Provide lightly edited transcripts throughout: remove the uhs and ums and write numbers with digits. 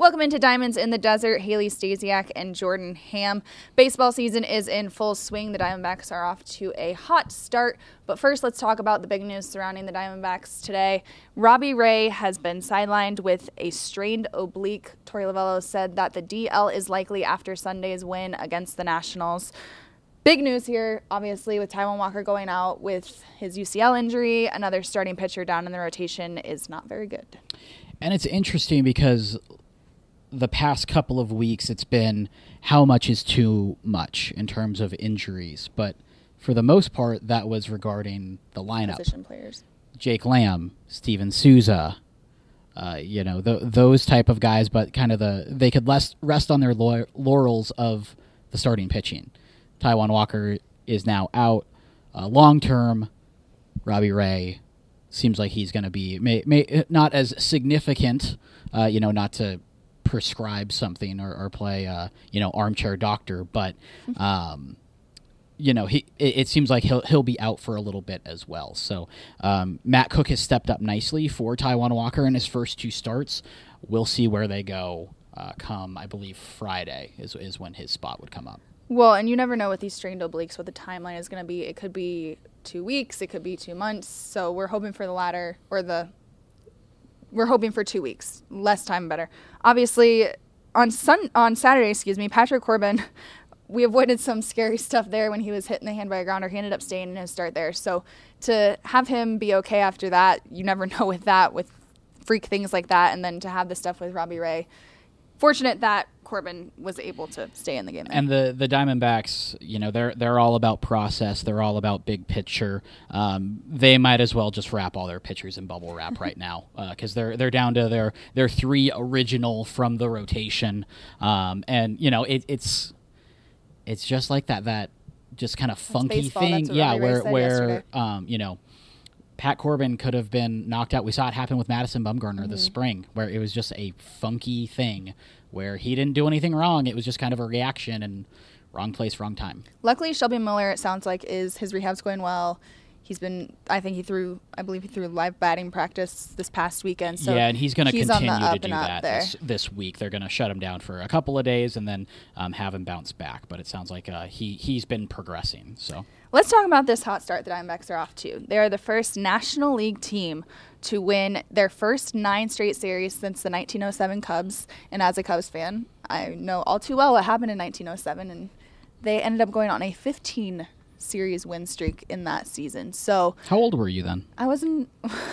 Welcome into Diamonds in the Desert. Haley Stasiak and Jordan Ham. Baseball season is in full swing. The Diamondbacks are off to a hot start. But first, let's talk about the big news surrounding the Diamondbacks today. Robbie Ray has been sidelined with a strained oblique. Torey Lovullo said that the DL is likely after Sunday's win against the Nationals. Big news here, obviously, with Taijuan Walker going out with his UCL injury. Another starting pitcher down in the rotation is not very good. And it's interesting because the past couple of weeks it's been how much is too much in terms of injuries. But for the most part, that was regarding the lineup. Position players. Jake Lamb, Steven Souza, those type of guys, but kind of they could rest on their laurels of the starting pitching. Taijuan Walker is now out long-term. Robbie Ray seems like he's going to be may not as significant, not to prescribe something or play, armchair doctor, but, it seems like he'll be out for a little bit as well. So Matt Cook has stepped up nicely for Taijuan Walker in his first two starts. We'll see where they go come, I believe, Friday is when his spot would come up. Well, and you never know with these strained obliques what the timeline is going to be. It could be 2 weeks. It could be 2 months. So we're hoping for the latter, we're hoping for 2 weeks. Less time, better. Obviously, on Saturday, Patrick Corbin, we avoided some scary stuff there when he was hit in the hand by a grounder. He ended up staying in his start there. So to have him be okay after that, you never know with freak things like that. And then to have the stuff with Robbie Ray, fortunate that Corbin was able to stay in the game. And the Diamondbacks, they're all about process. They're all about big picture. They might as well just wrap all their pitchers in bubble wrap right now because they're down to their three original from the rotation. It's just like that just kind of funky thing. Yeah, where Pat Corbin could have been knocked out. We saw it happen with Madison Bumgarner this spring, where it was just a funky thing where he didn't do anything wrong. It was just kind of a reaction and wrong place, wrong time. Luckily, Shelby Miller, it sounds like, his rehab's going well. I believe he threw live batting practice this past weekend. So yeah, and he's going to continue to do that this week. They're going to shut him down for a couple of days and then have him bounce back. But it sounds like he's been progressing. So let's talk about this hot start the Diamondbacks are off to. They are the first National League team to win their first 9 straight series since the 1907 Cubs. And as a Cubs fan, I know all too well what happened in 1907. And they ended up going on a 15-series win streak in that season. So how old were you then? I wasn't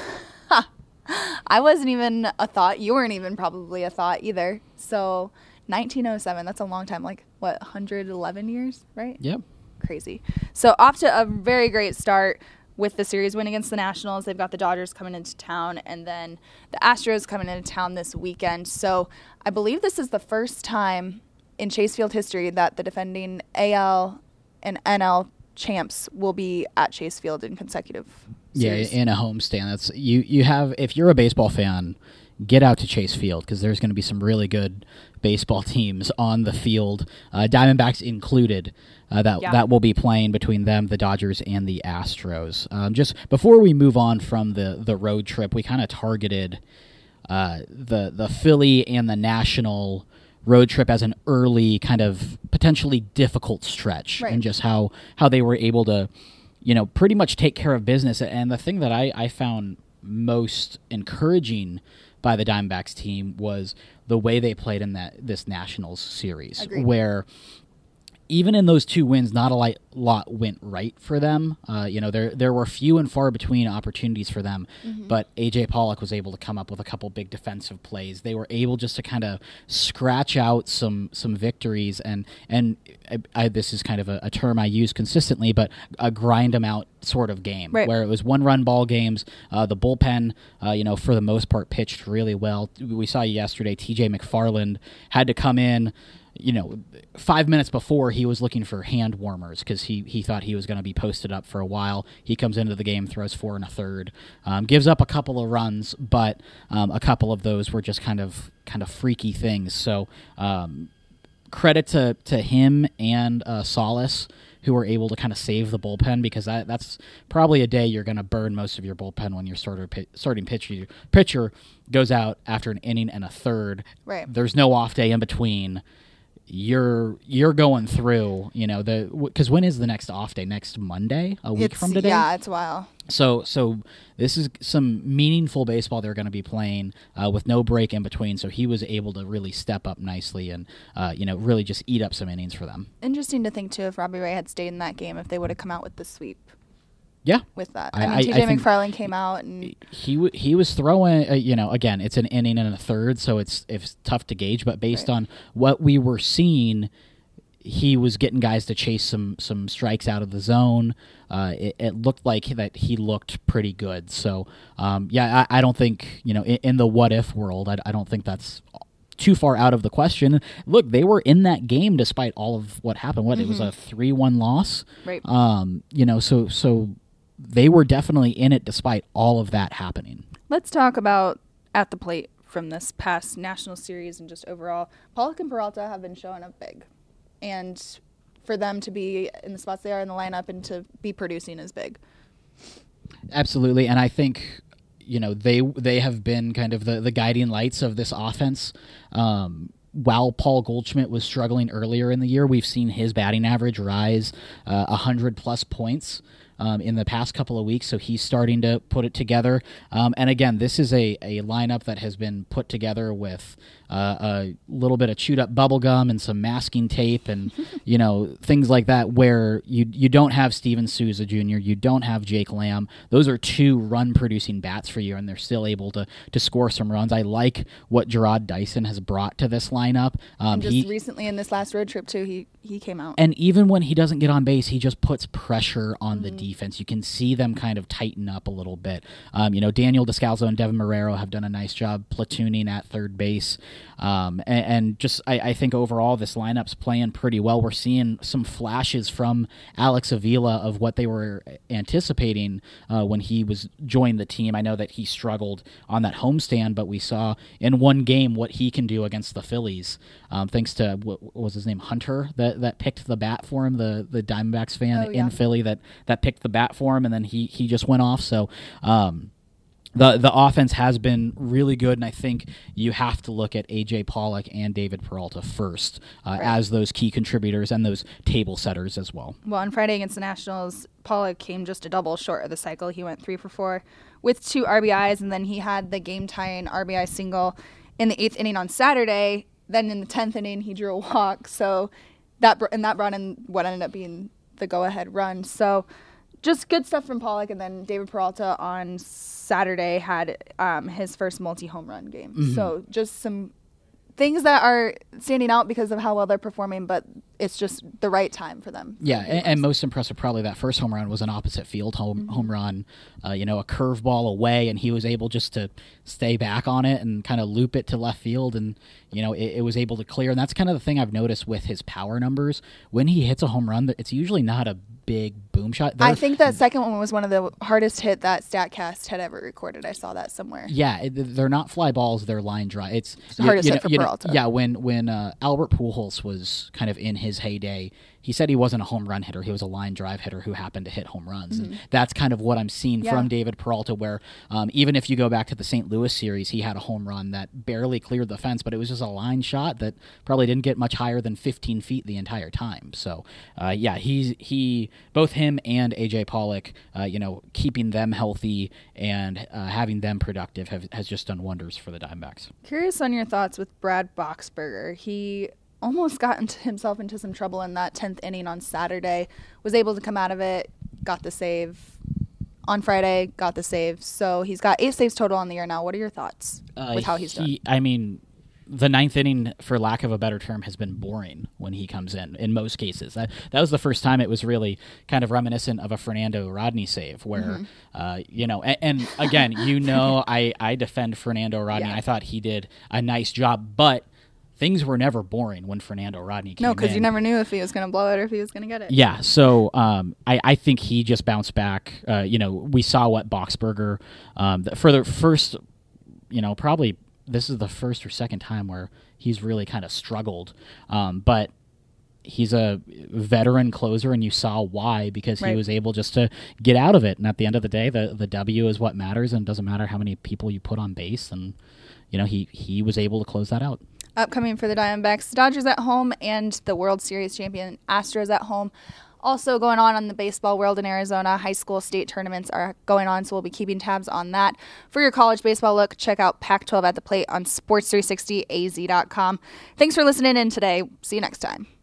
even a thought. You weren't even probably a thought either. So 1907, that's a long time. 111 years, right? Yep. Crazy. So off to a very great start with the series win against the Nationals. They've got the Dodgers coming into town and then the Astros coming into town this weekend. So I believe this is the first time in Chase Field history that the defending AL and NL champs will be at Chase Field in consecutive series. Yeah, in a homestand. That's you have, if you're a baseball fan, get out to Chase Field because there's going to be some really good baseball teams on the field, Diamondbacks included, that will be playing between them, the Dodgers, and the Astros. Just before we move on from the road trip, we kind of targeted the Philly and the National road trip as an early kind of potentially difficult stretch, right, and just how they were able to, pretty much take care of business. And the thing that I found most encouraging by the Diamondbacks team was the way they played in this Nationals series. Agreed. Where even in those 2 wins, not a lot went right for them. There were few and far between opportunities for them, but A.J. Pollock was able to come up with a couple big defensive plays. They were able just to kind of scratch out some victories, and this is kind of a term I use consistently, but a grind them out sort of game, right, where it was 1-run ball games. The bullpen, for the most part, pitched really well. We saw yesterday T.J. McFarland had to come in 5 minutes before he was looking for hand warmers because he thought he was going to be posted up for a while. He comes into the game, throws 4 1/3, gives up a couple of runs, but a couple of those were just kind of freaky things. So credit to him and Salas, who are able to kind of save the bullpen, because that's probably a day you're going to burn most of your bullpen when your starting pitcher goes out after an inning and a third. Right. There's no off day in between. You're going through, because when is the next off day? Next Monday, a week from today? Yeah, it's a while. So this is some meaningful baseball they're going to be playing with no break in between. So he was able to really step up nicely and, really just eat up some innings for them. Interesting to think, too, if Robbie Ray had stayed in that game, if they would have come out with the sweep. Yeah. With that. TJ McFarland came out. And he was throwing, again, it's an inning and a third, so it's tough to gauge. But based on what we were seeing, he was getting guys to chase some strikes out of the zone. It looked like that he looked pretty good. So, I don't think, in the what-if world, I don't think that's too far out of the question. Look, they were in that game despite all of what happened. It was a 3-1 loss. Right. So they were definitely in it despite all of that happening. Let's talk about at the plate from this past National Series and just overall. Pollock and Peralta have been showing up big. And for them to be in the spots they are in the lineup and to be producing is big. Absolutely. And I think, they have been kind of the guiding lights of this offense. While Paul Goldschmidt was struggling earlier in the year, we've seen his batting average rise 100-plus points in the past couple of weeks, so he's starting to put it together. And again, this is a lineup that has been put together with a little bit of chewed up bubble gum and some masking tape and things like that, where you don't have Steven Souza Jr., you don't have Jake Lamb. Those are two run producing bats for you, and they're still able to score some runs. I like what Gerard Dyson has brought to this lineup. And just recently in this last road trip too, he came out. And even when he doesn't get on base, he just puts pressure on the defense. You can see them kind of tighten up a little bit. Daniel Descalzo and Devin Marrero have done a nice job platooning at third base. And just I think overall this lineup's playing pretty well. We're seeing some flashes from Alex Avila of what they were anticipating when he was joined the team. I know that he struggled on that homestand, but we saw in one game what he can do against the Phillies, thanks to what was his name, Hunter, that picked the bat for him, the Diamondbacks fan in Philly that picked the bat for him, and then he just went off. So the offense has been really good, and I think you have to look at A.J. Pollock and David Peralta first as those key contributors and those table setters as well. Well, on Friday against the Nationals, Pollock came just a double short of the cycle. He went 3 for 4 with 2 RBIs, and then he had the game-tying RBI single in the 8th inning on Saturday. Then in the 10th inning, he drew a walk, so that brought in what ended up being the go-ahead run. So just good stuff from Pollock, and then David Peralta on Saturday had his first multi-home run game. Mm-hmm. So just some things that are standing out because of how well they're performing, but it's just the right time for them. Yeah, and most impressive probably that first home run was an opposite field home run, a curveball away, and he was able just to stay back on it and kind of loop it to left field, and it was able to clear. And that's kind of the thing I've noticed with his power numbers. When he hits a home run, it's usually not a big boom shot. I think that second one was one of the hardest hit that StatCast had ever recorded. I saw that somewhere. Yeah, they're not fly balls; they're line drive. It's the hardest hit for Peralta. Yeah, when Albert Pujols was kind of in his heyday, he said he wasn't a home run hitter. He was a line drive hitter who happened to hit home runs. And that's kind of what I'm seeing from David Peralta, where even if you go back to the St. Louis series, he had a home run that barely cleared the fence, but it was just a line shot that probably didn't get much higher than 15 feet the entire time. So, he both him and A.J. Pollock, keeping them healthy and having them productive has just done wonders for the Diamondbacks. Curious on your thoughts with Brad Boxberger. He almost got himself into some trouble in that 10th inning on Saturday, was able to come out of it, got the save. On Friday, got the save. So he's got 8 saves total on the year now. What are your thoughts with how he's doing? I mean, the 9th inning, for lack of a better term, has been boring when he comes in most cases. That was the first time it was really kind of reminiscent of a Fernando Rodney save where, and again, I defend Fernando Rodney. Yeah. I thought he did a nice job, but things were never boring when Fernando Rodney came in. No, because you never knew if he was going to blow it or if he was going to get it. Yeah, so I think he just bounced back. We saw what Boxberger, for the first, probably this is the first or second time where he's really kind of struggled. But he's a veteran closer, and you saw why, because he Right. was able just to get out of it. And at the end of the day, the W is what matters, and it doesn't matter how many people you put on base. And he was able to close that out. Upcoming for the Diamondbacks, Dodgers at home and the World Series champion Astros at home. Also going on the baseball world in Arizona, high school state tournaments are going on, so we'll be keeping tabs on that. For your college baseball look, check out Pac-12 at the Plate on sports360az.com. Thanks for listening in today. See you next time.